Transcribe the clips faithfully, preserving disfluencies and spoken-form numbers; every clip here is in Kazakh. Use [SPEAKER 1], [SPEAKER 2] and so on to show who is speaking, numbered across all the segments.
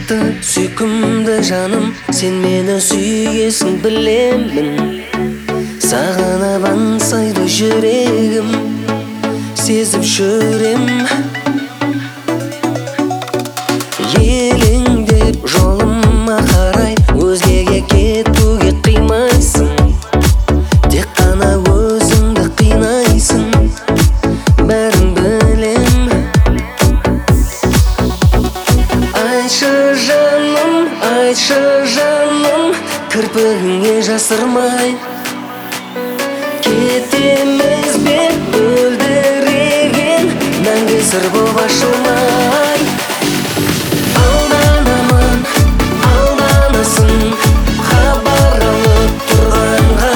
[SPEAKER 1] бақытты сүйкімді жаным, сен мені сүйесің білемін. Сағынып аңсайды жүрегім, сезіп жүрем. Елеңдеп жолыма қарай, өзгеге кетуге қимайсың. Тек қана өзіңді қинайсың, бәрін білем. Айтшы жаным, айтшы жаным, кірпігіңе жасырмай кетеміз бе мөлдіреген, мәңгі сыр боп ашылмай. Алданамын, алданасың, хабар алып тұрғанға.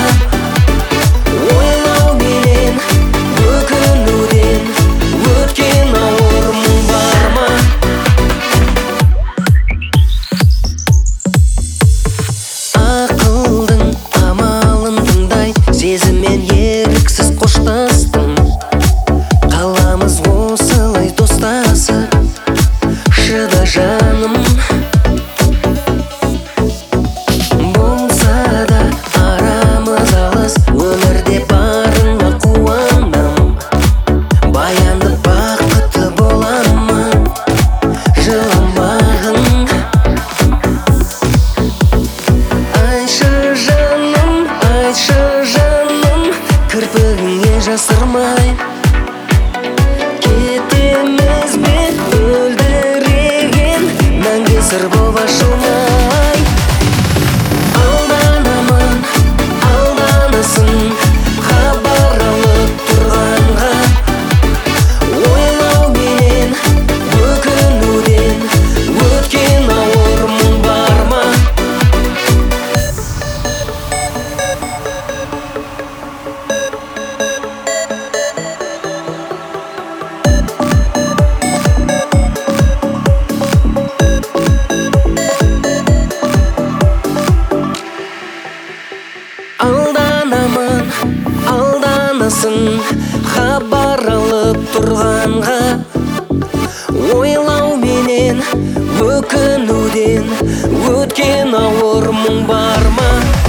[SPEAKER 1] Ойлауменен, өкінуден өткен ауыр мұң бар ма? Ақылдың амалын тыңдай, сезіммен еріксіз қоштастым. Қаламыз осылай достасып, шыда жаным. Болса да арамыз алыс, өмірде барыңа қуанам. Баянды бақытты боламын, жыламағын. Айтшы жаным, айтшы жаным, кірпігіңе жасырмай кетеміз бе мөлдіреген, мәңгі сыр боп ашылмай. Алданамын, алданасың, хабар алып тұрғанға. Ойлауменен, өкінуден өткен ауыр мұң бар ма? Алданамын, алданасың, хабар алып тұрғанға. Ойлауменен, өкінуден өткен ауыр мұң бар ма?